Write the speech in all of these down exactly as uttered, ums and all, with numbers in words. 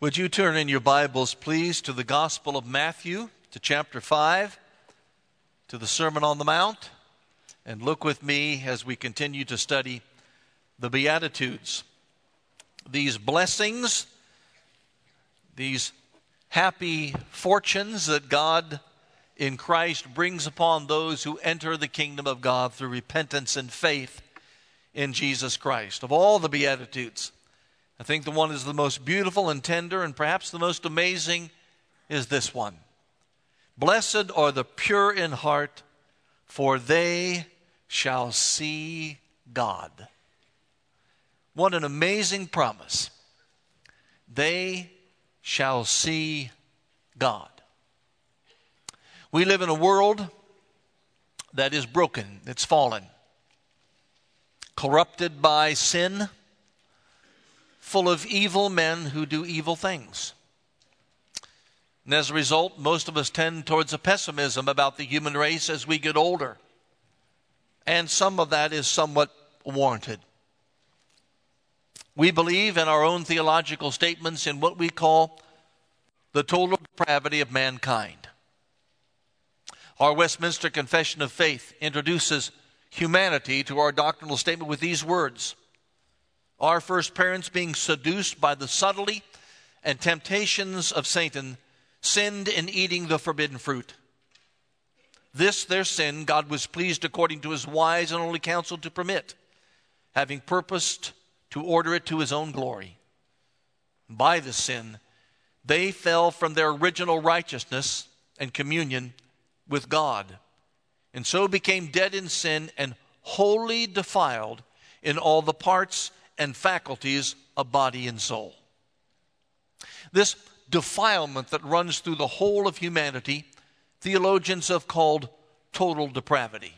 Would you turn in your Bibles, please, to the Gospel of Matthew, to chapter five, to the Sermon on the Mount, and look with me as we continue to study the Beatitudes. These blessings, these happy fortunes that God in Christ brings upon those who enter the kingdom of God through repentance and faith in Jesus Christ. Of all the Beatitudes, I think the one is the most beautiful and tender, and perhaps the most amazing is this one. Blessed are the pure in heart, for they shall see God. What an amazing promise. They shall see God. We live in a world that is broken, it's fallen, corrupted by sin, full of evil men who do evil things. And as a result, most of us tend towards a pessimism about the human race as we get older. And some of that is somewhat warranted. We believe in our own theological statements in what we call the total depravity of mankind. Our Westminster Confession of Faith introduces humanity to our doctrinal statement with these words: our first parents, being seduced by the subtlety and temptations of Satan, sinned in eating the forbidden fruit. This their sin God was pleased according to his wise and holy counsel to permit, having purposed to order it to his own glory. By this sin, they fell from their original righteousness and communion with God, and so became dead in sin and wholly defiled in all the parts and faculties of body and soul. This defilement that runs through the whole of humanity, theologians have called total depravity.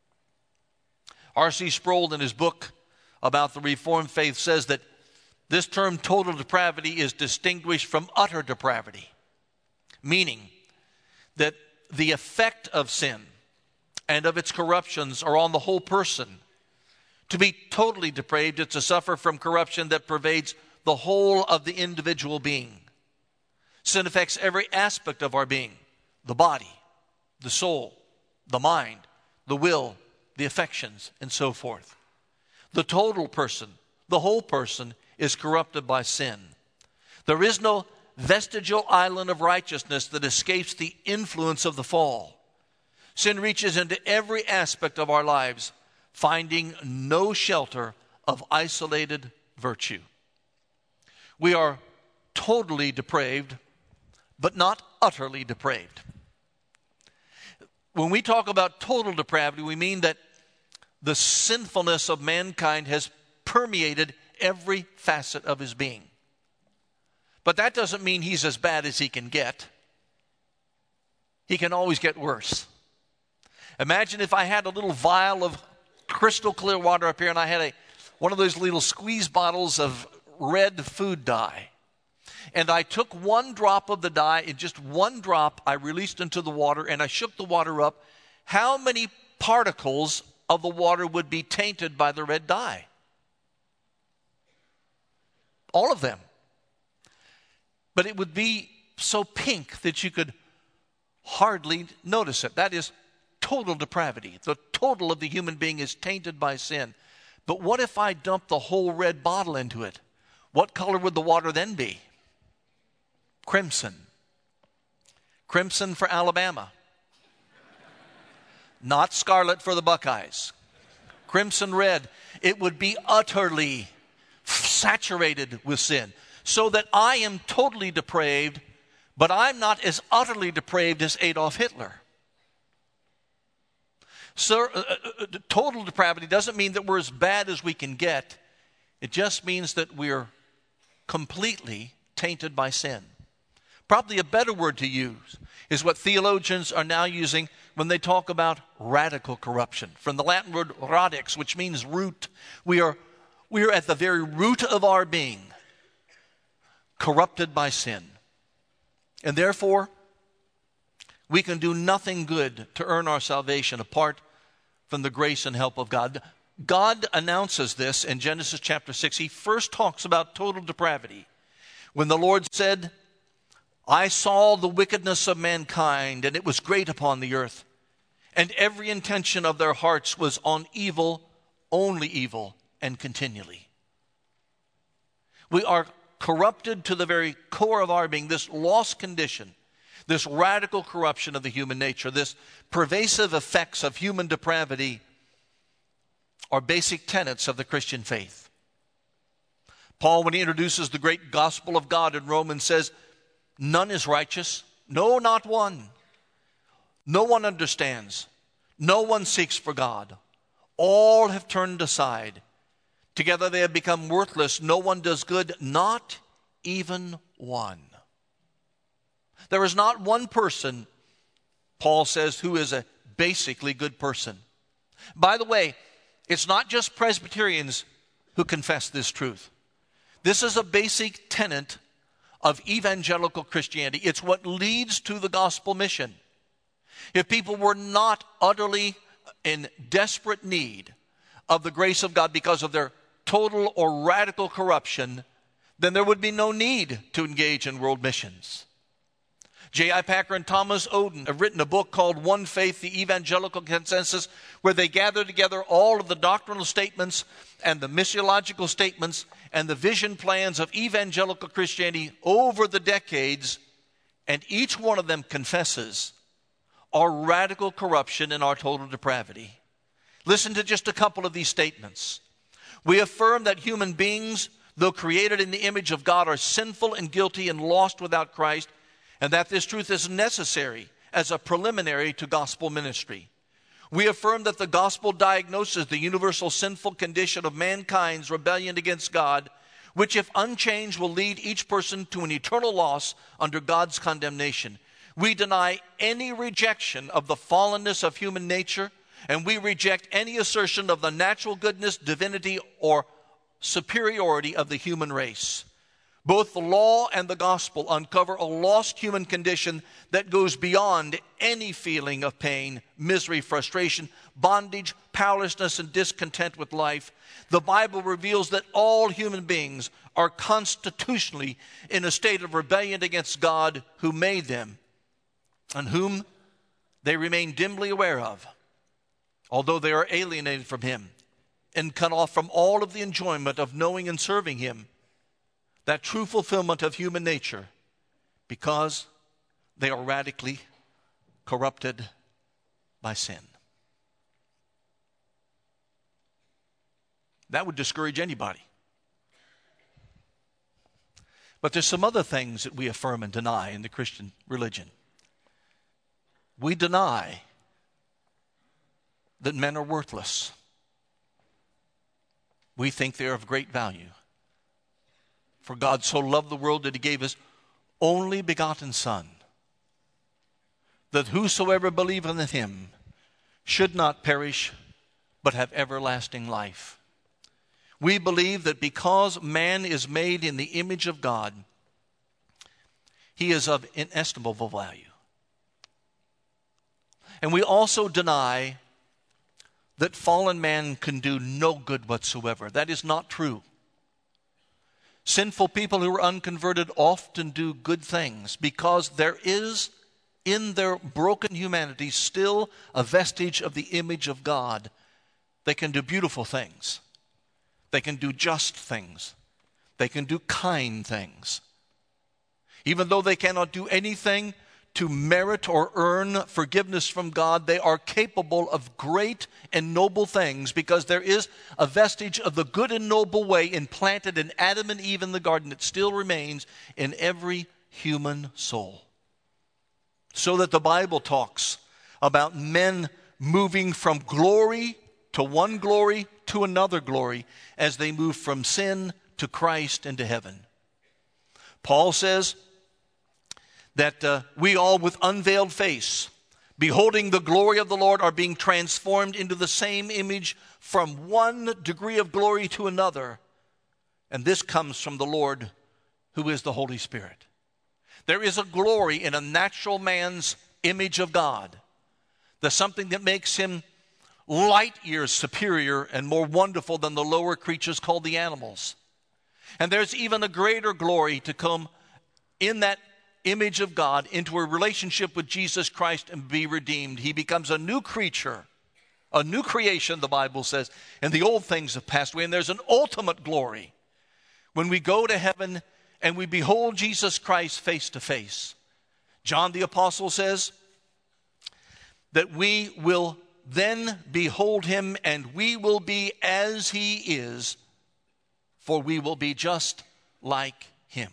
R C Sproul, in his book about the Reformed faith, says that this term total depravity is distinguished from utter depravity, meaning that the effect of sin and of its corruptions are on the whole person. To be totally depraved is to suffer from corruption that pervades the whole of the individual being. Sin affects every aspect of our being: the body, the soul, the mind, the will, the affections, and so forth. The total person, the whole person, is corrupted by sin. There is no vestigial island of righteousness that escapes the influence of the fall. Sin reaches into every aspect of our lives, finding no shelter of isolated virtue. We are totally depraved, but not utterly depraved. When we talk about total depravity, we mean that the sinfulness of mankind has permeated every facet of his being. But that doesn't mean he's as bad as he can get. He can always get worse. Imagine if I had a little vial of crystal clear water up here, and I had a one of those little squeeze bottles of red food dye. And I took one drop of the dye, and just one drop I released into the water, and I shook the water up. How many particles of the water would be tainted by the red dye? All of them. But it would be so pink that you could hardly notice it. That is total depravity. The total of the human being is tainted by sin. But what if I dumped the whole red bottle into it? What color would the water then be? Crimson. Crimson for Alabama. Not scarlet for the Buckeyes. Crimson red. It would be utterly saturated with sin. So that I am totally depraved, but I'm not as utterly depraved as Adolf Hitler. So, uh, uh, total depravity doesn't mean that we're as bad as we can get. It just means that we're completely tainted by sin. Probably a better word to use is what theologians are now using when they talk about radical corruption. From the Latin word radix, which means root. We are, we are at the very root of our being, corrupted by sin. And therefore, we can do nothing good to earn our salvation apart from the grace and help of God. God announces this in Genesis chapter six. He first talks about total depravity When the Lord said, I saw the wickedness of mankind, and it was great upon the earth, and every intention of their hearts was on evil, only evil, and continually. We are corrupted to the very core of our being, this lost condition, this radical corruption of the human nature, this pervasive effects of human depravity are basic tenets of the Christian faith. Paul, when he introduces the great gospel of God in Romans, says, none is righteous, no, not one. No one understands. No one seeks for God. All have turned aside. Together they have become worthless. No one does good, not even one. There is not one person, Paul says, who is a basically good person. By the way, it's not just Presbyterians who confess this truth. This is a basic tenet of evangelical Christianity. It's what leads to the gospel mission. If people were not utterly in desperate need of the grace of God because of their total or radical corruption, then there would be no need to engage in world missions. J I Packer and Thomas Oden have written a book called One Faith, the Evangelical Consensus, where they gather together all of the doctrinal statements and the missiological statements and the vision plans of evangelical Christianity over the decades, and each one of them confesses our radical corruption and our total depravity. Listen to just a couple of these statements. We affirm that human beings, though created in the image of God, are sinful and guilty and lost without Christ, and that this truth is necessary as a preliminary to gospel ministry. We affirm that the gospel diagnoses the universal sinful condition of mankind's rebellion against God, which if unchanged will lead each person to an eternal loss under God's condemnation. We deny any rejection of the fallenness of human nature, and we reject any assertion of the natural goodness, divinity, or superiority of the human race. Both the law and the gospel uncover a lost human condition that goes beyond any feeling of pain, misery, frustration, bondage, powerlessness, and discontent with life. The Bible reveals that all human beings are constitutionally in a state of rebellion against God who made them and whom they remain dimly aware of, although they are alienated from Him and cut off from all of the enjoyment of knowing and serving Him, that true fulfillment of human nature, because they are radically corrupted by sin. That would discourage anybody. But there's some other things that we affirm and deny in the Christian religion. We deny that men are worthless. We think they are of great value. For God so loved the world that He gave His only begotten Son, that whosoever believeth in Him should not perish, but have everlasting life. We believe that because man is made in the image of God, he is of inestimable value. And we also deny that fallen man can do no good whatsoever. That is not true. Sinful people who are unconverted often do good things because there is in their broken humanity still a vestige of the image of God. They can do beautiful things. They can do just things. They can do kind things. Even though they cannot do anything to merit or earn forgiveness from God, they are capable of great and noble things because there is a vestige of the good and noble way implanted in Adam and Eve in the garden that still remains in every human soul. So that the Bible talks about men moving from glory to one glory to another glory as they move from sin to Christ and to heaven. Paul says that uh, we all with unveiled face, beholding the glory of the Lord, are being transformed into the same image from one degree of glory to another. And this comes from the Lord, who is the Holy Spirit. There is a glory in a natural man's image of God. There's something that makes him light years superior and more wonderful than the lower creatures called the animals. And there's even a greater glory to come in that image of God into a relationship with Jesus Christ and be redeemed. He becomes a new creature, a new creation, the Bible says, and the old things have passed away. And there's an ultimate glory when we go to heaven and we behold Jesus Christ face to face. John the Apostle says that we will then behold him and we will be as he is, for we will be just like him.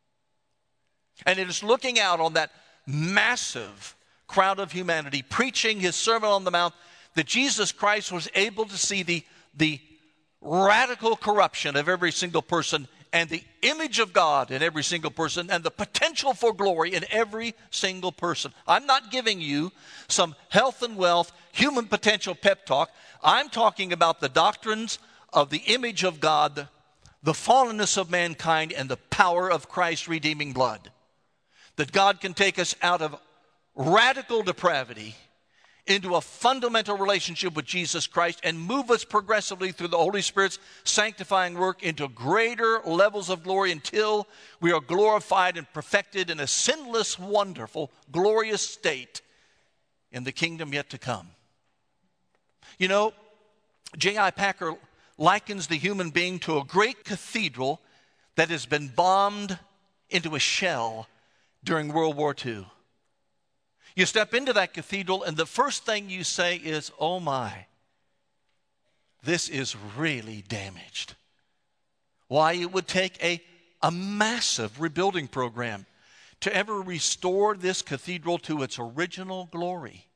And it is looking out on that massive crowd of humanity, preaching his Sermon on the Mount, that Jesus Christ was able to see the, the radical corruption of every single person and the image of God in every single person and the potential for glory in every single person. I'm not giving you some health and wealth, human potential pep talk. I'm talking about the doctrines of the image of God, the fallenness of mankind, and the power of Christ's redeeming blood. That God can take us out of radical depravity into a fundamental relationship with Jesus Christ and move us progressively through the Holy Spirit's sanctifying work into greater levels of glory until we are glorified and perfected in a sinless, wonderful, glorious state in the kingdom yet to come. You know, J I Packer likens the human being to a great cathedral that has been bombed into a shell during World War Two. You step into that cathedral and the first thing you say is, oh my, this is really damaged. Why, it would take a, a massive rebuilding program to ever restore this cathedral to its original glory.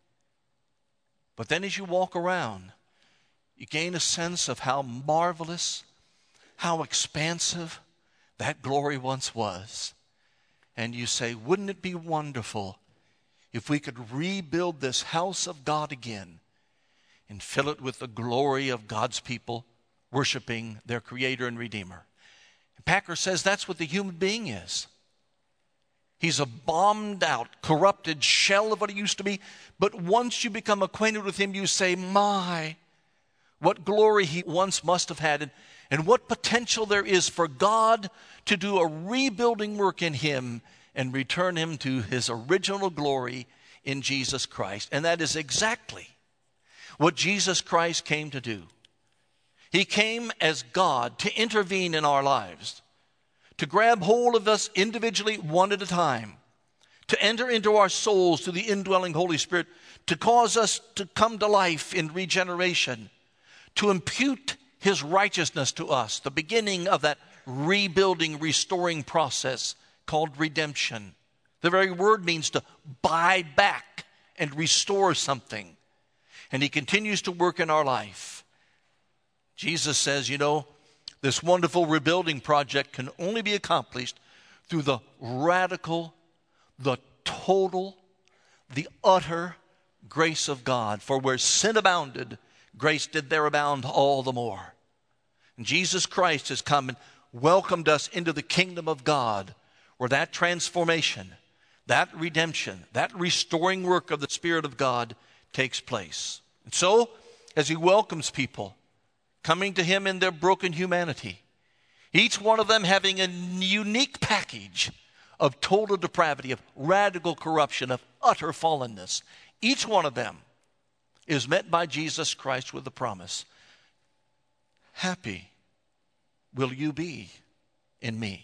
But then as you walk around, you gain a sense of how marvelous, how expansive that glory once was. And you say, wouldn't it be wonderful if we could rebuild this house of God again and fill it with the glory of God's people worshiping their Creator and Redeemer? And Packer says that's what the human being is. He's a bombed out, corrupted shell of what he used to be. But once you become acquainted with him, you say, my, what glory he once must have had, and, and what potential there is for God to do a rebuilding work in him and return him to his original glory in Jesus Christ. And that is exactly what Jesus Christ came to do. He came as God to intervene in our lives, to grab hold of us individually one at a time, to enter into our souls through the indwelling Holy Spirit, to cause us to come to life in regeneration, to impute his righteousness to us, the beginning of that rebuilding, restoring process called redemption. The very word means to buy back and restore something. And he continues to work in our life. Jesus says, you know, this wonderful rebuilding project can only be accomplished through the radical, the total, the utter grace of God. For where sin abounded, grace did there abound all the more. And Jesus Christ has come and welcomed us into the kingdom of God, where that transformation, that redemption, that restoring work of the Spirit of God takes place. And so, as he welcomes people coming to him in their broken humanity, each one of them having a unique package of total depravity, of radical corruption, of utter fallenness, each one of them is met by Jesus Christ with the promise, happy will you be in me.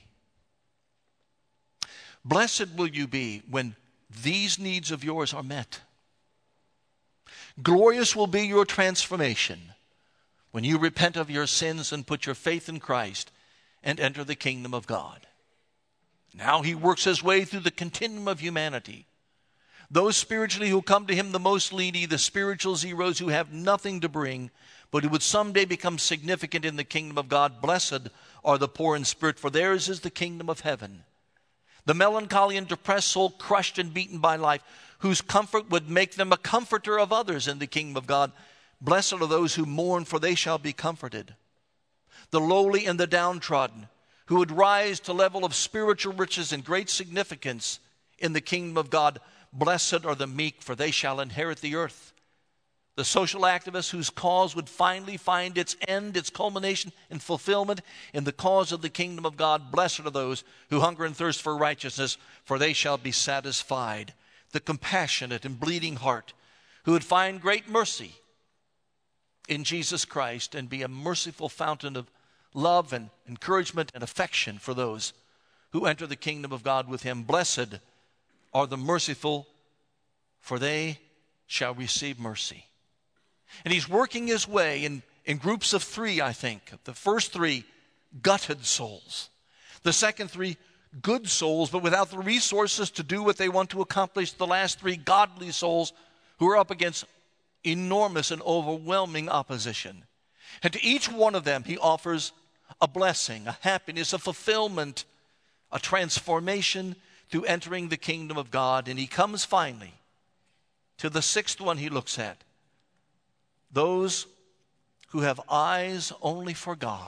Blessed will you be when these needs of yours are met. Glorious will be your transformation when you repent of your sins and put your faith in Christ and enter the kingdom of God. Now he works his way through the continuum of humanity. Those spiritually who come to him the most needy, the spiritual zeros who have nothing to bring, but who would someday become significant in the kingdom of God. Blessed are the poor in spirit, for theirs is the kingdom of heaven. The melancholy and depressed soul, crushed and beaten by life, whose comfort would make them a comforter of others in the kingdom of God. Blessed are those who mourn, for they shall be comforted. The lowly and the downtrodden, who would rise to level of spiritual riches and great significance in the kingdom of God. Blessed are the meek, for they shall inherit the earth. the social activist whose cause would finally find its end, its culmination and fulfillment in the cause of the kingdom of God. Blessed are those who hunger and thirst for righteousness, for they shall be satisfied. The compassionate and bleeding heart who would find great mercy in Jesus Christ and be a merciful fountain of love and encouragement and affection for those who enter the kingdom of God with him. Blessed are the merciful, for they shall receive mercy. And he's working his way in, in groups of three, I think. The first three, gutted souls. The second three, good souls, but without the resources to do what they want to accomplish. The last three, godly souls who are up against enormous and overwhelming opposition. And to each one of them, he offers a blessing, a happiness, a fulfillment, a transformation through entering the kingdom of God. And he comes finally to the sixth one he looks at. Those who have eyes only for God.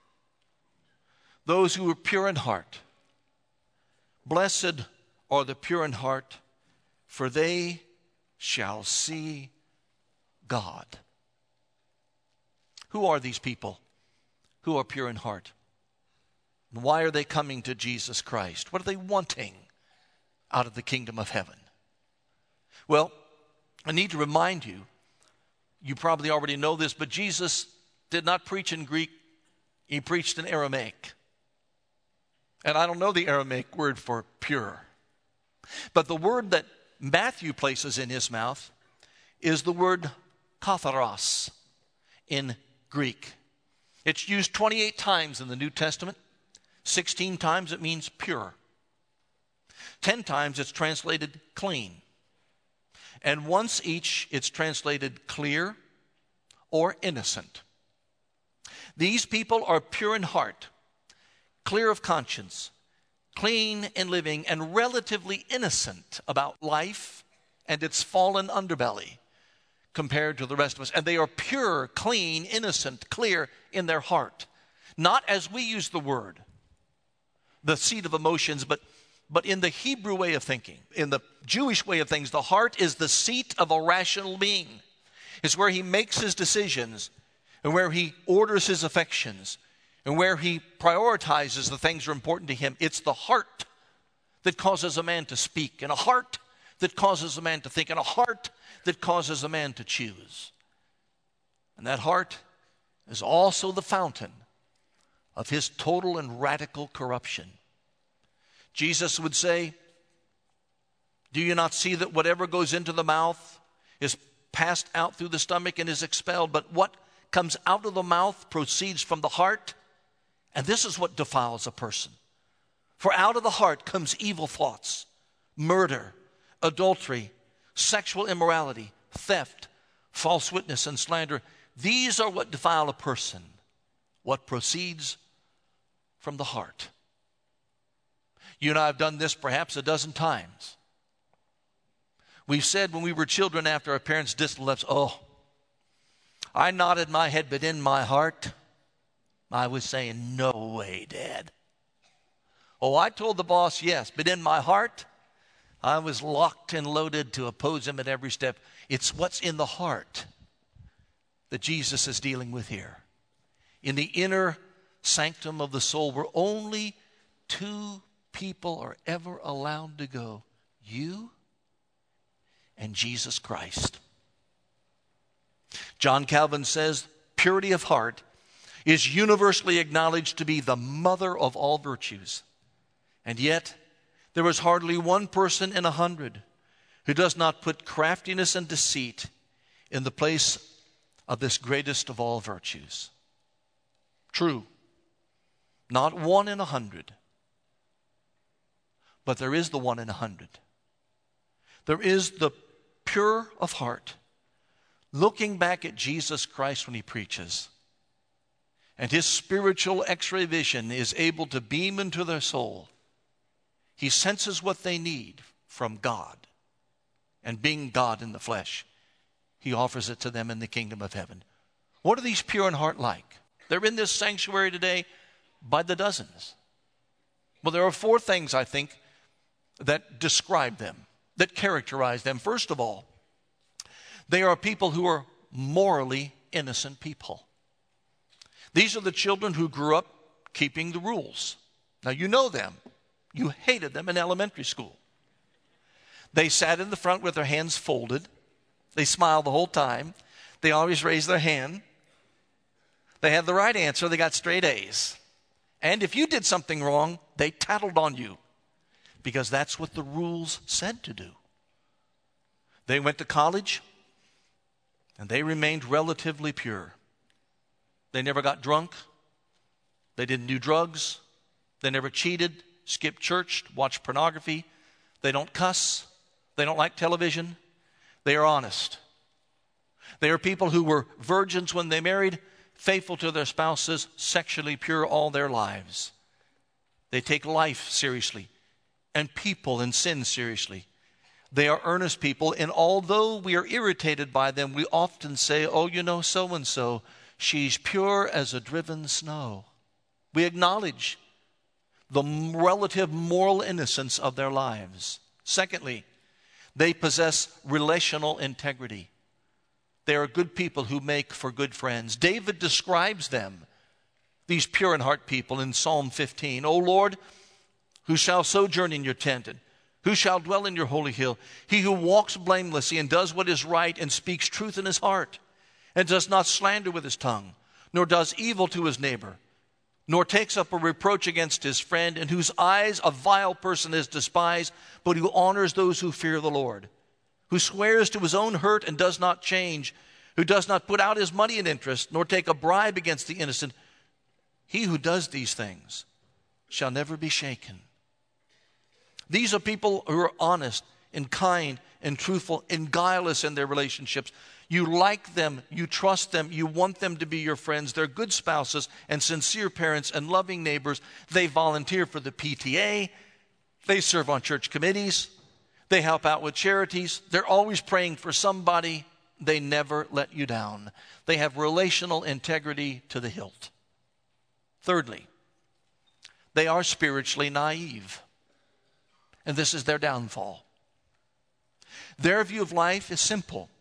Those who are pure in heart. Blessed are the pure in heart, for they shall see God. Who are these people who are pure in heart? And why are they coming to Jesus Christ? What are they wanting out of the kingdom of heaven? Well, I need to remind you, you probably already know this, but Jesus did not preach in Greek. He preached in Aramaic. And I don't know the Aramaic word for pure. But the word that Matthew places in his mouth is the word katharos in Greek. It's used twenty-eight times in the New Testament. sixteen times it means pure. ten times it's translated clean. And once each it's translated clear or innocent. These people are pure in heart, clear of conscience, clean in living, and relatively innocent about life and its fallen underbelly compared to the rest of us. And they are pure, clean, innocent, clear in their heart. Not as we use the word, the seat of emotions, but But in the Hebrew way of thinking, in the Jewish way of things, the heart is the seat of a rational being. It's where he makes his decisions and where he orders his affections and where he prioritizes the things that are important to him. It's the heart that causes a man to speak, and a heart that causes a man to think, and a heart that causes a man to choose. And that heart is also the fountain of his total and radical corruption. Jesus would say, do you not see that whatever goes into the mouth is passed out through the stomach and is expelled? But what comes out of the mouth proceeds from the heart. And this is what defiles a person. For out of the heart comes evil thoughts, murder, adultery, sexual immorality, theft, false witness, and slander. These are what defile a person, what proceeds from the heart. You and I have done this perhaps a dozen times. We've said when we were children after our parents distant lips, oh, I nodded my head, but in my heart, I was saying, no way, Dad. Oh, I told the boss yes, but in my heart, I was locked and loaded to oppose him at every step. It's what's in the heart that Jesus is dealing with here. In the inner sanctum of the soul, where only two people are ever allowed to go, you and Jesus Christ. John Calvin says, purity of heart is universally acknowledged to be the mother of all virtues. And yet, there is hardly one person in a hundred who does not put craftiness and deceit in the place of this greatest of all virtues. True, not one in a hundred. But there is the one in a hundred. There is the pure of heart, looking back at Jesus Christ when he preaches. And his spiritual x-ray vision is able to beam into their soul. He senses what they need from God. And being God in the flesh, he offers it to them in the kingdom of heaven. What are these pure in heart like? They're in this sanctuary today by the dozens. Well, there are four things, I think, that describe them, that characterize them. First of all, they are people who are morally innocent people. These are the children who grew up keeping the rules. Now, you know them. You hated them in elementary school. They sat in the front with their hands folded. They smiled the whole time. They always raised their hand. They had the right answer. They got straight A's. And if you did something wrong, they tattled on you because that's what the rules said to do. They went to college and they remained relatively pure. They never got drunk. They didn't do drugs. They never cheated, skipped church, watched pornography. They don't cuss. They don't like television. They are honest. They are people who were virgins when they married, faithful to their spouses, sexually pure all their lives. They take life seriously and people and sin seriously. They are earnest people, and although we are irritated by them, we often say, oh, you know, so-and-so, she's pure as a driven snow. We acknowledge the relative moral innocence of their lives. Secondly, they possess relational integrity. They are good people who make for good friends. David describes them, these pure in heart people, in Psalm fifteen. O Lord, who shall sojourn in your tent, and who shall dwell in your holy hill? He who walks blamelessly and does what is right and speaks truth in his heart, and does not slander with his tongue, nor does evil to his neighbor, nor takes up a reproach against his friend, in whose eyes a vile person is despised, but who honors those who fear the Lord, who swears to his own hurt and does not change, who does not put out his money in interest, nor take a bribe against the innocent. He who does these things shall never be shaken. These are people who are honest and kind and truthful and guileless in their relationships. You like them, you trust them, you want them to be your friends. They're good spouses and sincere parents and loving neighbors. They volunteer for the P T A. They serve on church committees. They help out with charities. They're always praying for somebody. They never let you down. They have relational integrity to the hilt. Thirdly, they are spiritually naive. And this is their downfall. Their view of life is simple.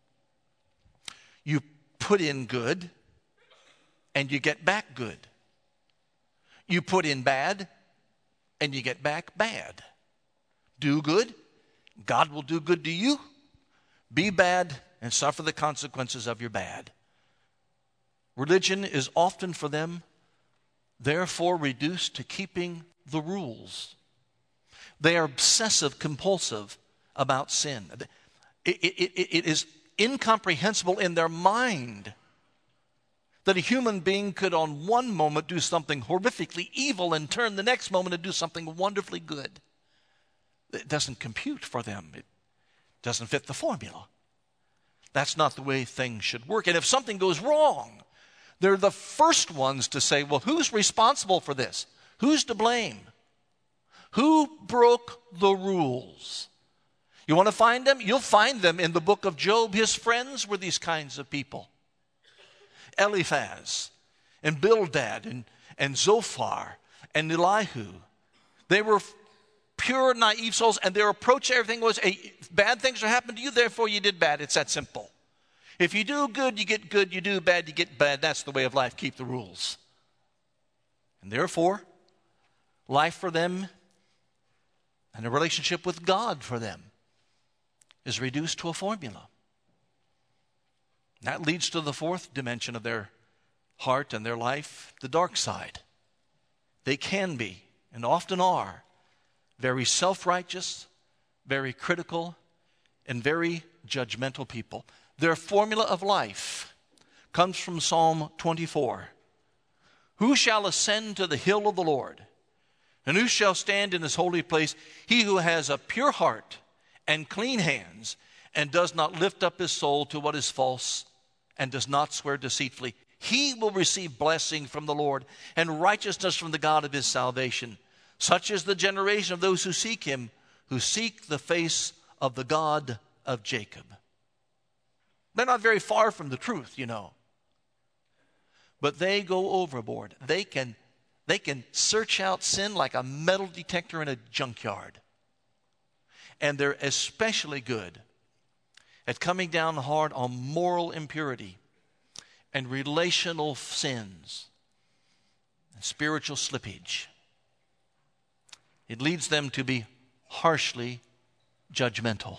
You put in good, and you get back good. You put in bad, and you get back bad. Do good, God will do good to you. Be bad, and suffer the consequences of your bad. Religion is often for them, therefore, reduced to keeping the rules. They are obsessive compulsive about sin. It, it, it, it is incomprehensible in their mind that a human being could on one moment do something horrifically evil and turn the next moment and do something wonderfully good. It doesn't compute for them. It doesn't fit the formula. That's not the way things should work. And if something goes wrong, they're the first ones to say, well, who's responsible for this? Who's to blame? Who broke the rules? You want to find them? You'll find them in the book of Job. His friends were these kinds of people. Eliphaz and Bildad and, and Zophar and Elihu. They were pure, naive souls, and their approach to everything was, hey, bad things are happening to you, therefore you did bad. It's that simple. If you do good, you get good. You do bad, you get bad. That's the way of life. Keep the rules. And therefore, life for them and a relationship with God for them is reduced to a formula. That leads to the fourth dimension of their heart and their life, the dark side. They can be, and often are, very self-righteous, very critical, and very judgmental people. Their formula of life comes from Psalm twenty-four. Who shall ascend to the hill of the Lord? And who shall stand in his holy place? He who has a pure heart and clean hands, and does not lift up his soul to what is false, and does not swear deceitfully. He will receive blessing from the Lord, and righteousness from the God of his salvation. Such is the generation of those who seek him, who seek the face of the God of Jacob. They're not very far from the truth, you know. But they go overboard. They can They can search out sin like a metal detector in a junkyard. And they're especially good at coming down hard on moral impurity and relational sins and spiritual slippage. It leads them to be harshly judgmental.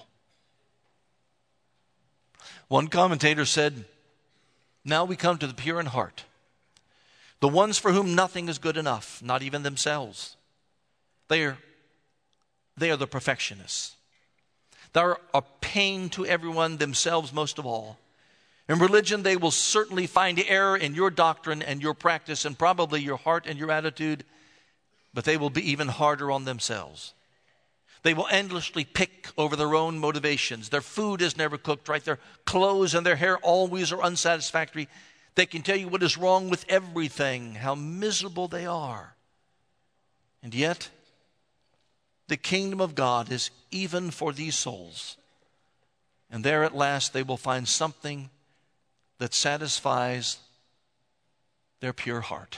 One commentator said, now we come to the pure in heart, the ones for whom nothing is good enough, not even themselves. They are, they are the perfectionists. They are a pain to everyone, themselves most of all. In religion, they will certainly find error in your doctrine and your practice and probably your heart and your attitude, but they will be even harder on themselves. They will endlessly pick over their own motivations. Their food is never cooked right. Their clothes and their hair always are unsatisfactory. They can tell you what is wrong with everything, how miserable they are. And yet, the kingdom of God is even for these souls. And there at last they will find something that satisfies their pure heart.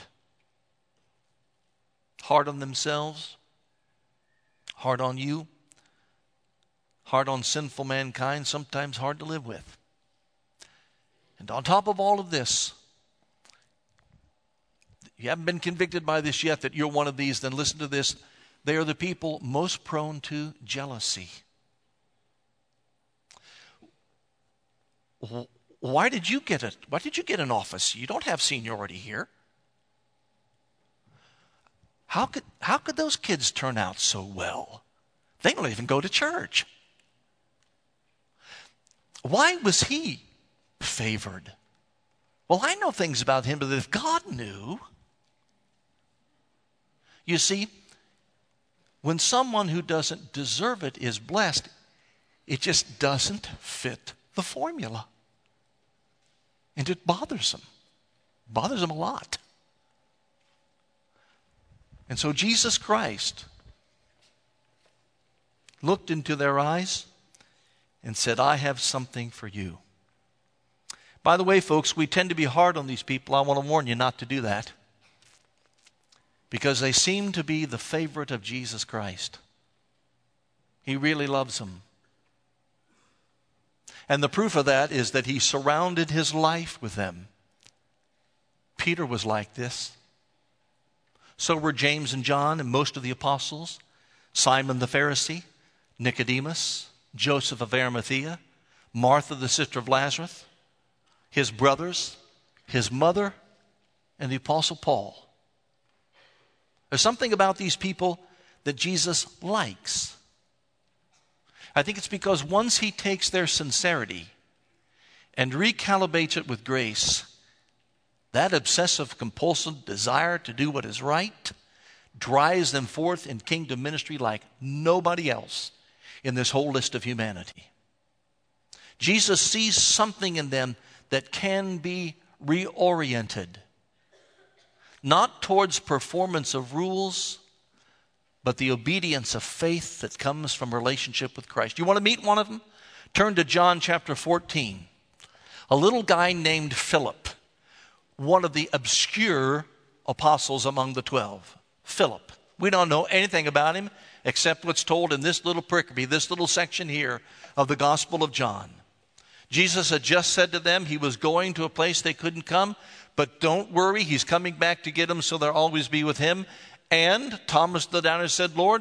Hard on themselves, hard on you, hard on sinful mankind, sometimes hard to live with. And on top of all of this, you haven't been convicted by this yet that you're one of these, then listen to this. They are the people most prone to jealousy. Why did you get it? Why did you get an office? You don't have seniority here. How could, how could those kids turn out so well? They don't even go to church. Why was he favored? Well, I know things about him, but if God knew. You see, when someone who doesn't deserve it is blessed, it just doesn't fit the formula. And it bothers them. It bothers them a lot. And so Jesus Christ looked into their eyes and said, I have something for you. By the way, folks, we tend to be hard on these people. I want to warn you not to do that, because they seem to be the favorite of Jesus Christ. He really loves them. And the proof of that is that he surrounded his life with them. Peter was like this. So were James and John and most of the apostles, Simon the Pharisee, Nicodemus, Joseph of Arimathea, Martha the sister of Lazarus, his brothers, his mother, and the apostle Paul. There's something about these people that Jesus likes. I think it's because once he takes their sincerity and recalibrates it with grace, that obsessive compulsive desire to do what is right drives them forth in kingdom ministry like nobody else in this whole list of humanity. Jesus sees something in them that can be reoriented, not towards performance of rules, but the obedience of faith that comes from relationship with Christ. You want to meet one of them? Turn to John chapter fourteen. A little guy named Philip, one of the obscure apostles among the twelve. Philip. We don't know anything about him except what's told in this little pericope, this little section here of the Gospel of John. Jesus had just said to them he was going to a place they couldn't come, but don't worry, he's coming back to get them, so they'll always be with him. And Thomas the doubter said, Lord,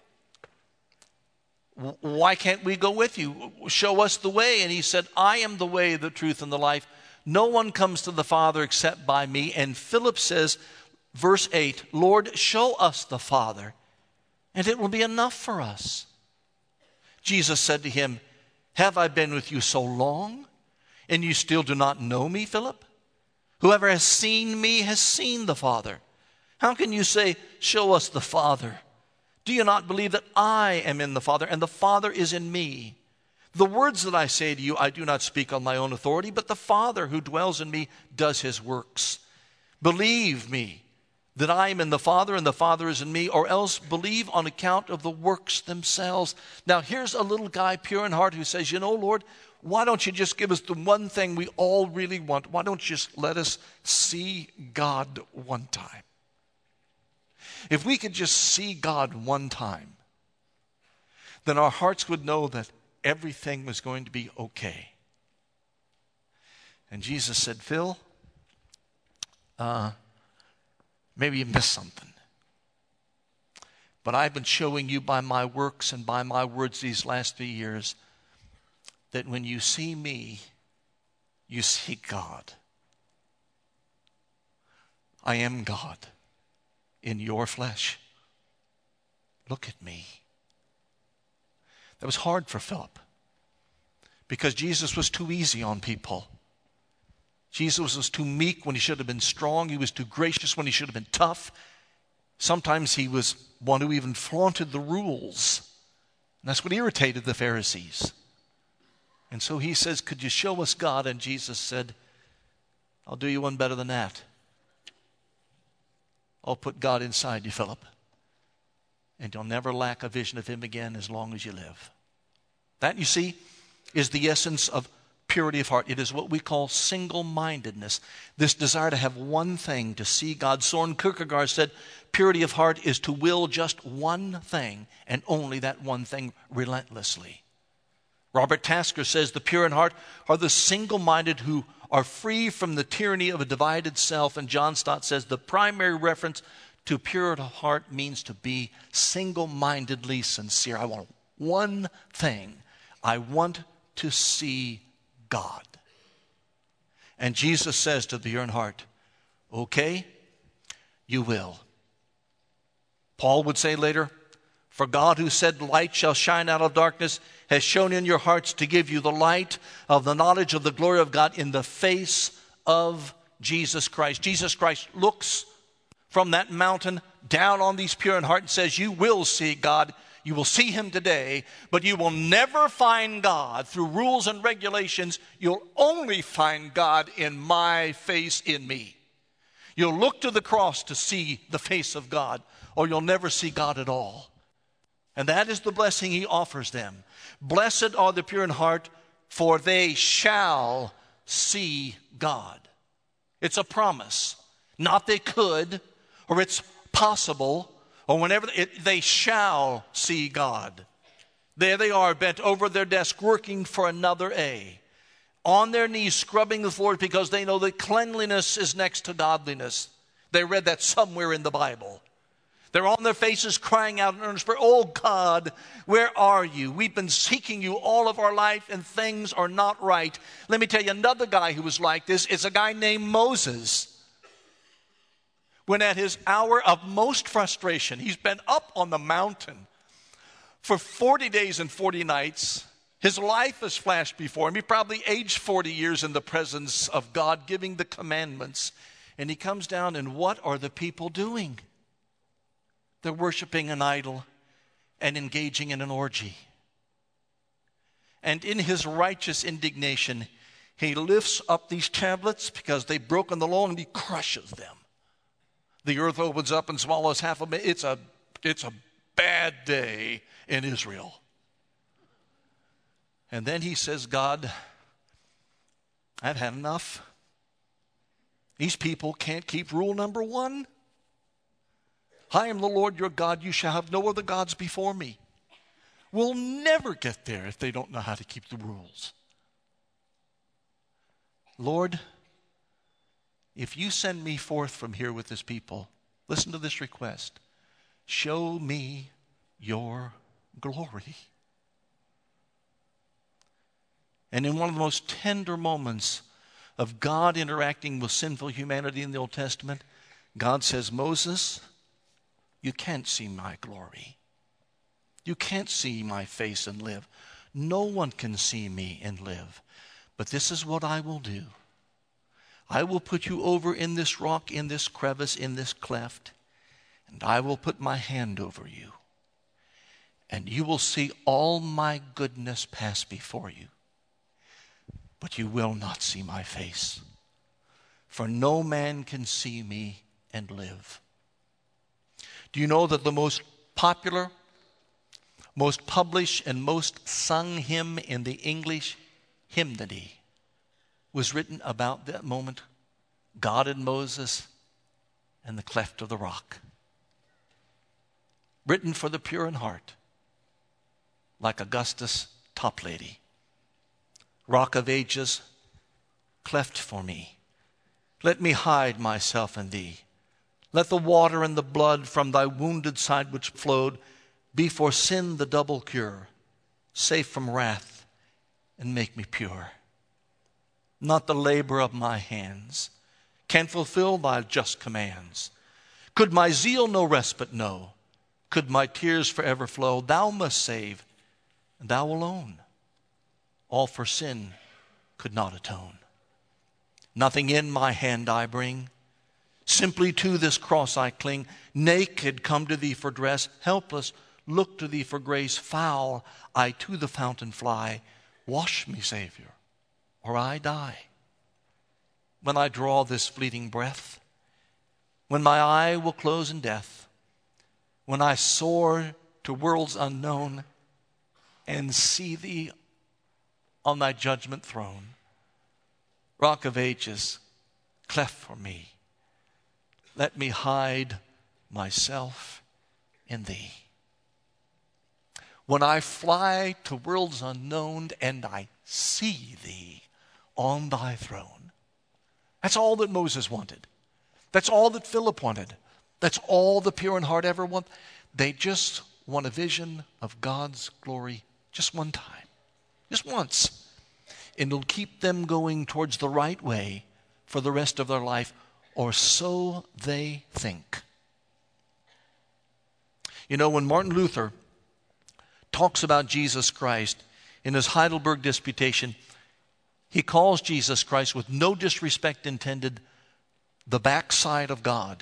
why can't we go with you? Show us the way. And he said, I am the way, the truth, and the life. No one comes to the Father except by me. And Philip says, verse eight, Lord, show us the Father, and it will be enough for us. Jesus said to him, have I been with you so long, and you still do not know me, Philip? Whoever has seen me has seen the Father. How can you say, show us the Father? Do you not believe that I am in the Father, and the Father is in me? The words that I say to you, I do not speak on my own authority, but the Father who dwells in me does his works. Believe me that I am in the Father and the Father is in me, or else believe on account of the works themselves. Now here's a little guy, pure in heart, who says, you know, Lord, why don't you just give us the one thing we all really want? Why don't you just let us see God one time? If we could just see God one time, then our hearts would know that everything was going to be okay. And Jesus said, Phil, uh, maybe you missed something. But I've been showing you by my works and by my words these last three years that when you see me, you see God. I am God in your flesh. Look at me. That was hard for Philip because Jesus was too easy on people. Jesus was too meek when he should have been strong. He was too gracious when he should have been tough. Sometimes he was one who even flaunted the rules. And that's what irritated the Pharisees. And so he says, could you show us God? And Jesus said, I'll do you one better than that. I'll put God inside you, Philip. And you'll never lack a vision of him again as long as you live. That, you see, is the essence of purity of heart. It is what we call single-mindedness. This desire to have one thing, to see God. Soren Kierkegaard said, purity of heart is to will just one thing and only that one thing relentlessly. Robert Tasker says the pure in heart are the single-minded who are free from the tyranny of a divided self. And John Stott says the primary reference to pure of heart means to be single-mindedly sincere. I want one thing. I want to see God. And Jesus says to the pure in heart, okay, you will. Paul would say later, for God who said light shall shine out of darkness has shown in your hearts to give you the light of the knowledge of the glory of God in the face of Jesus Christ. Jesus Christ looks from that mountain down on these pure in heart and says, you will see God. You will see him today, but you will never find God through rules and regulations. You'll only find God in my face, in me. You'll look to the cross to see the face of God, or you'll never see God at all. And that is the blessing he offers them. Blessed are the pure in heart, for they shall see God. It's a promise. Not they could, or it's possible, or whenever it, they shall see God. There they are, bent over their desk, working for another A. On their knees, scrubbing the floor because they know that cleanliness is next to godliness. They read that somewhere in the Bible. They're on their faces crying out in earnest prayer, oh God, where are you? We've been seeking you all of our life and things are not right. Let me tell you another guy who was like this. It's a guy named Moses. When at his hour of most frustration, he's been up on the mountain for forty days and forty nights. His life has flashed before him. He probably aged forty years in the presence of God, giving the commandments. And he comes down, and what are the people doing? They're worshiping an idol and engaging in an orgy. And in his righteous indignation, he lifts up these tablets because they've broken the law, and he crushes them. The earth opens up and swallows half of it. It's a, it's a bad day in Israel. And then he says, God, I've had enough. These people can't keep rule number one. I am the Lord your God. You shall have no other gods before me. We'll never get there if they don't know how to keep the rules. Lord, if you send me forth from here with this people, listen to this request. Show me your glory. And in one of the most tender moments of God interacting with sinful humanity in the Old Testament, God says, Moses, you can't see my glory. You can't see my face and live. No one can see me and live. But this is what I will do. I will put you over in this rock, in this crevice, in this cleft, and I will put my hand over you. And you will see all my goodness pass before you. But you will not see my face. For no man can see me and live. Do you know that the most popular, most published, and most sung hymn in the English hymnody was written about that moment? God and Moses and the cleft of the rock. Written for the pure in heart, like Augustus Toplady. Rock of ages, cleft for me. Let me hide myself in thee. Let the water and the blood from thy wounded side which flowed be for sin the double cure, safe from wrath, and make me pure. Not the labor of my hands can fulfill thy just commands. Could my zeal no respite know? Could my tears forever flow? Thou must save, and thou alone. All for sin could not atone. Nothing in my hand I bring. Simply to this cross I cling. Naked come to thee for dress. Helpless look to thee for grace. Foul I to the fountain fly. Wash me, Savior, or I die. When I draw this fleeting breath, when my eye will close in death, when I soar to worlds unknown and see thee on thy judgment throne, Rock of ages, cleft for me, let me hide myself in thee. When I fly to worlds unknown and I see thee on thy throne. That's all that Moses wanted. That's all that Philip wanted. That's all the pure in heart ever want. They just want a vision of God's glory just one time. Just once. And it'll keep them going towards the right way for the rest of their life, or so they think. You know, when Martin Luther talks about Jesus Christ in his Heidelberg Disputation, he calls Jesus Christ, with no disrespect intended, the backside of God.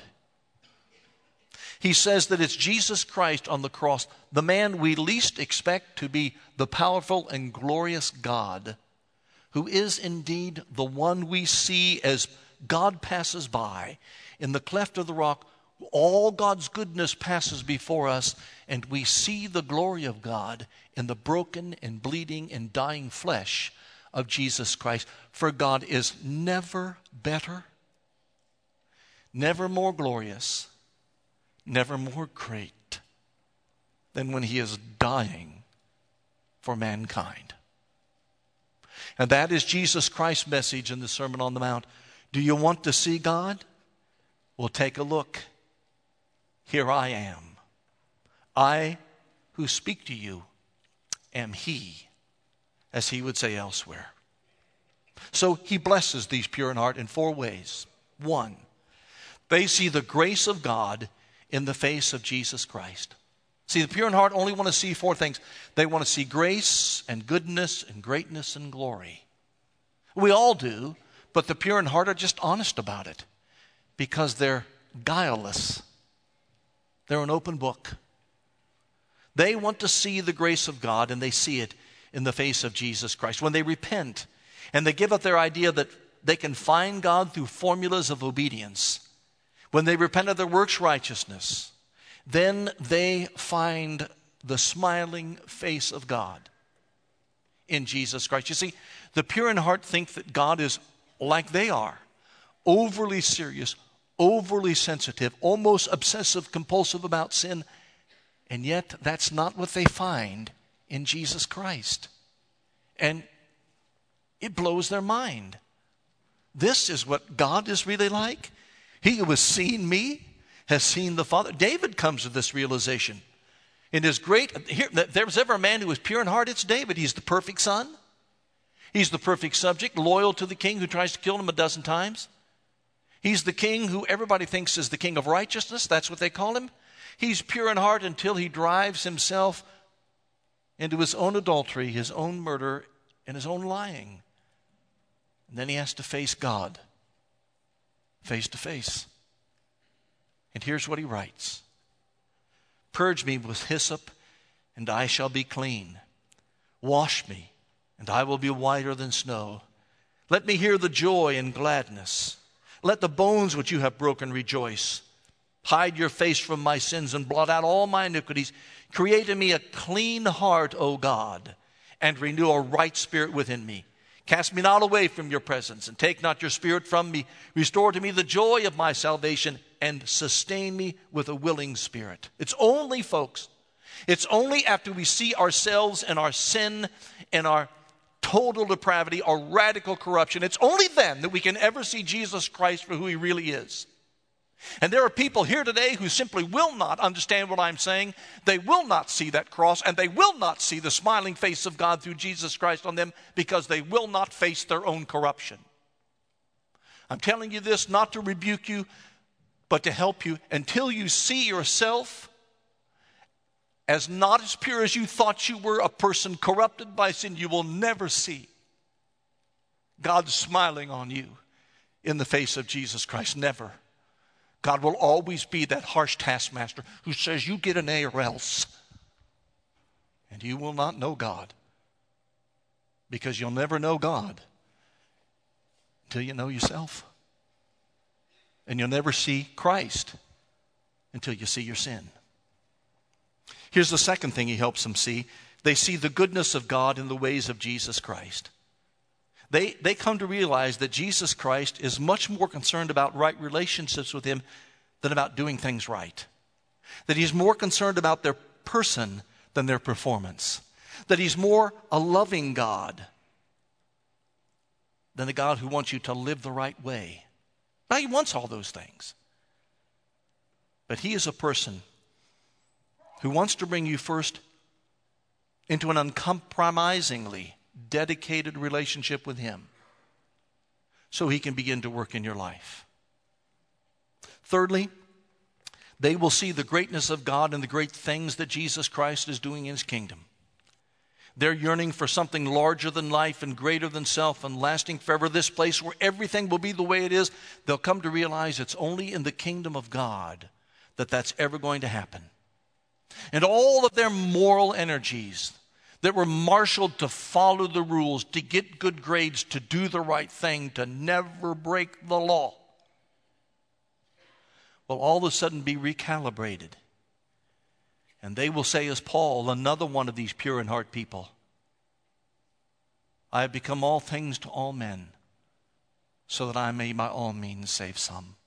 He says that it's Jesus Christ on the cross, the man we least expect to be the powerful and glorious God, who is indeed the one we see as God passes by. In the cleft of the rock, all God's goodness passes before us, and we see the glory of God in the broken and bleeding and dying flesh of Jesus Christ. For God is never better, never more glorious, never more great than when he is dying for mankind. And that is Jesus Christ's message in the Sermon on the Mount. Do you want to see God? Well, take a look. Here I am. I who speak to you am he, as he would say elsewhere. So he blesses these pure in heart in four ways. One, they see the grace of God in the face of Jesus Christ. See, the pure in heart only want to see four things. They want to see grace and goodness and greatness and glory. We all do, but the pure in heart are just honest about it because they're guileless. They're an open book. They want to see the grace of God, and they see it in the face of Jesus Christ. When they repent and they give up their idea that they can find God through formulas of obedience, when they repent of their works righteousness, then they find the smiling face of God in Jesus Christ. You see, the pure in heart think that God is like they are, overly serious, overly sensitive, almost obsessive compulsive about sin. And yet that's not what they find in Jesus Christ. And it blows their mind. This is what God is really like. He who has seen me has seen the Father. David comes to this realization. In his great, here, if there was ever a man who was pure in heart, it's David. He's the perfect son. He's the perfect subject, loyal to the king who tries to kill him a dozen times. He's the king who everybody thinks is the king of righteousness. That's what they call him. He's pure in heart until he drives himself into his own adultery, his own murder, and his own lying. And then he has to face God, face to face. And here's what he writes. Purge me with hyssop, and I shall be clean. Wash me, and I will be whiter than snow. Let me hear the joy and gladness. Let the bones which you have broken rejoice. Hide your face from my sins and blot out all my iniquities. Create in me a clean heart, O God, and renew a right spirit within me. Cast me not away from your presence, and take not your spirit from me. Restore to me the joy of my salvation, and sustain me with a willing spirit. It's only, folks, it's only after we see ourselves and our sin in our total depravity or radical corruption. It's only then that we can ever see Jesus Christ for who he really is. And there are people here today who simply will not understand what I'm saying. They will not see that cross, and they will not see the smiling face of God through Jesus Christ on them because they will not face their own corruption. I'm telling you this not to rebuke you, but to help you. Until you see yourself as not as pure as you thought you were, a person corrupted by sin, you will never see God smiling on you in the face of Jesus Christ. Never. God will always be that harsh taskmaster who says you get an A or else. And you will not know God, because you'll never know God until you know yourself. And you'll never see Christ until you see your sin. Here's the second thing he helps them see. They see the goodness of God in the ways of Jesus Christ. They, they come to realize that Jesus Christ is much more concerned about right relationships with him than about doing things right. That he's more concerned about their person than their performance. That he's more a loving God than a God who wants you to live the right way. Now, he wants all those things. But he is a person who wants to bring you first into an uncompromisingly dedicated relationship with him so he can begin to work in your life. Thirdly, they will see the greatness of God and the great things that Jesus Christ is doing in his kingdom. They're yearning for something larger than life and greater than self and lasting forever. This place where everything will be the way it is, they'll come to realize it's only in the kingdom of God that that's ever going to happen. And all of their moral energies that were marshaled to follow the rules, to get good grades, to do the right thing, to never break the law, will all of a sudden be recalibrated. And they will say, as Paul, another one of these pure in heart people, I have become all things to all men, so that I may by all means save some.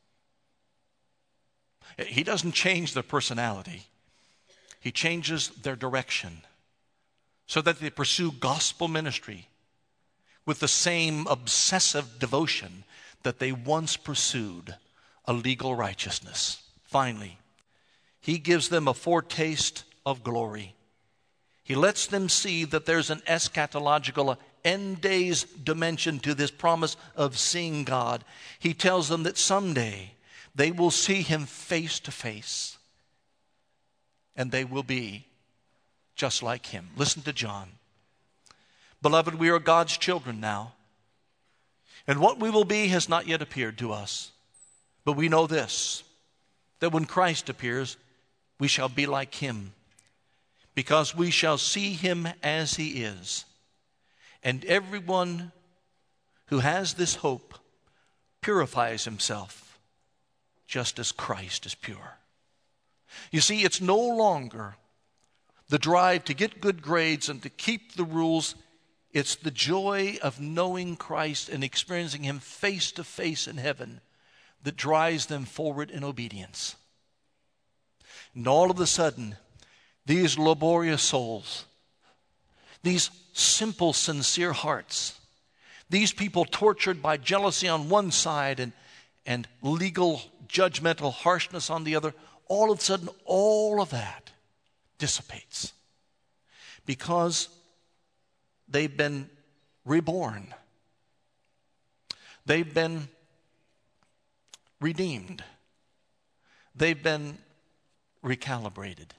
He doesn't change their personality. He changes their direction so that they pursue gospel ministry with the same obsessive devotion that they once pursued a legal righteousness. Finally, he gives them a foretaste of glory. He lets them see that there's an eschatological, end days dimension to this promise of seeing God. He tells them that someday they will see him face to face, and they will be just like him. Listen to John. Beloved, we are God's children now, and what we will be has not yet appeared to us. But we know this, that when Christ appears, we shall be like him, because we shall see him as he is. And everyone who has this hope purifies himself just as Christ is pure. You see, it's no longer the drive to get good grades and to keep the rules. It's the joy of knowing Christ and experiencing him face to face in heaven that drives them forward in obedience. And all of a sudden, these laborious souls, these simple, sincere hearts, these people tortured by jealousy on one side and, and legal, judgmental harshness on the other, all of a sudden, all of that dissipates because they've been reborn. They've been redeemed. They've been recalibrated.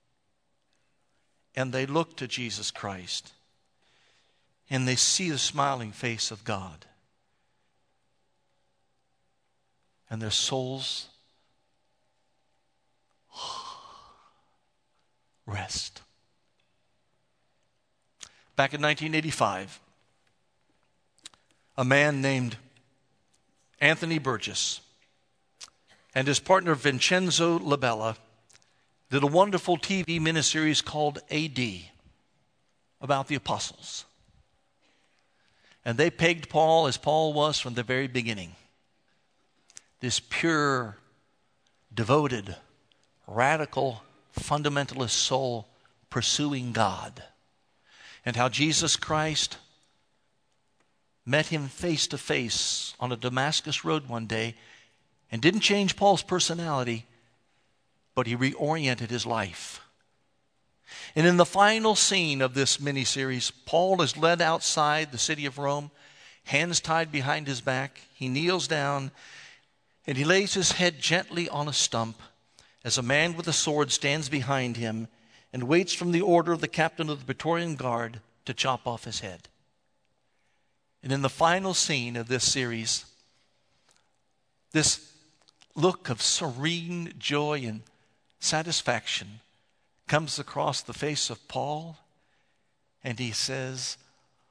And they look to Jesus Christ and they see the smiling face of God. And their souls rest. Back in nineteen eighty-five, a man named Anthony Burgess and his partner Vincenzo Labella did a wonderful T V miniseries called A D about the apostles. And they pegged Paul as Paul was from the very beginning. This pure, devoted, radical, fundamentalist soul pursuing God. and how Jesus Christ met him face to face on a Damascus road one day and didn't change Paul's personality, but he reoriented his life. And in the final scene of this miniseries, Paul is led outside the city of Rome, hands tied behind his back. He kneels down and he lays his head gently on a stump as a man with a sword stands behind him and waits from the order of the captain of the Praetorian Guard to chop off his head. And in the final scene of this series, this look of serene joy and satisfaction comes across the face of Paul, and he says,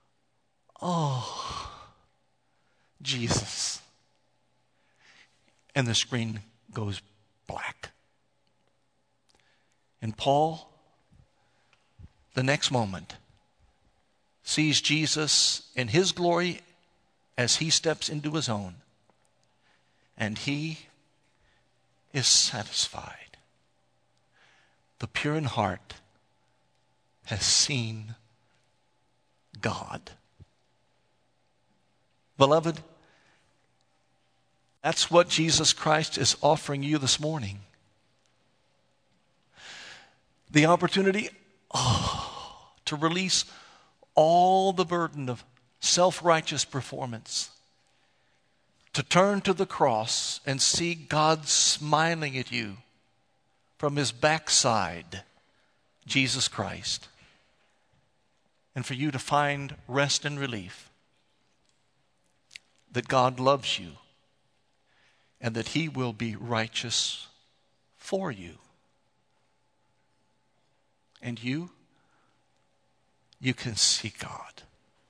"Oh, Jesus." And the screen goes black. And Paul, the next moment, sees Jesus in his glory as he steps into his own, and he is satisfied. The pure in heart has seen God. Beloved, that's what Jesus Christ is offering you this morning. The opportunity oh, to release all the burden of self-righteous performance, to turn to the cross and see God smiling at you from his backside, Jesus Christ, and for you to find rest and relief that God loves you and that he will be righteous for you. And you, you can see God.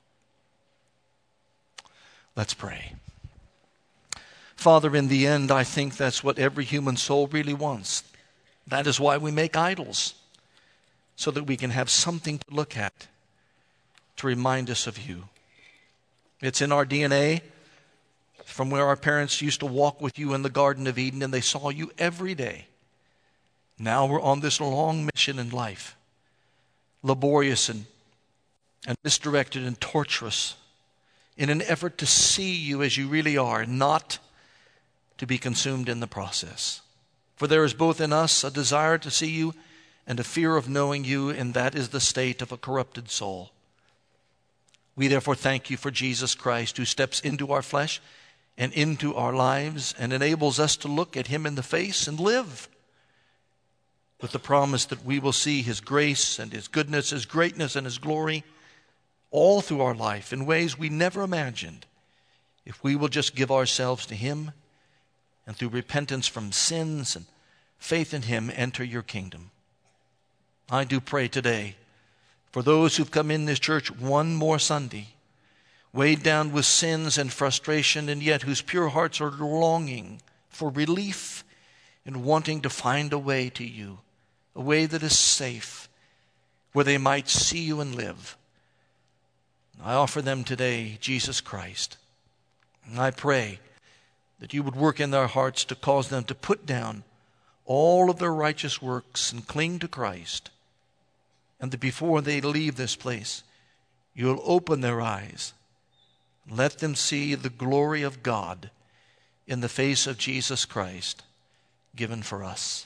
Let's pray. Father, in the end, I think that's what every human soul really wants. That is why we make idols, so that we can have something to look at to remind us of you. It's in our D N A, from where our parents used to walk with you in the Garden of Eden and they saw you every day. Now we're on this long mission in life, laborious and, and misdirected and torturous, in an effort to see you as you really are, not to be consumed in the process. For there is both in us a desire to see you and a fear of knowing you, and that is the state of a corrupted soul. We therefore thank you for Jesus Christ, who steps into our flesh and into our lives and enables us to look at him in the face and live with the promise that we will see his grace and his goodness, his greatness and his glory all through our life in ways we never imagined, if we will just give ourselves to him and through repentance from sins and faith in him enter your kingdom. I do pray today for those who've come in this church one more Sunday, weighed down with sins and frustration, and yet whose pure hearts are longing for relief and wanting to find a way to you, a way that is safe, where they might see you and live. I offer them today Jesus Christ. And I pray that you would work in their hearts to cause them to put down all of their righteous works and cling to Christ. And that before they leave this place, you'll open their eyes. Let them see the glory of God in the face of Jesus Christ given for us.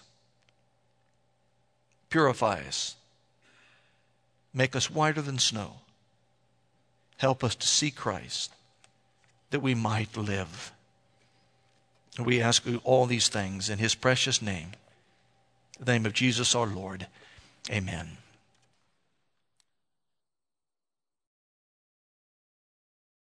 Purify us. Make us whiter than snow. Help us to see Christ, that we might live. We ask you all these things in his precious name, the name of Jesus our Lord. Amen.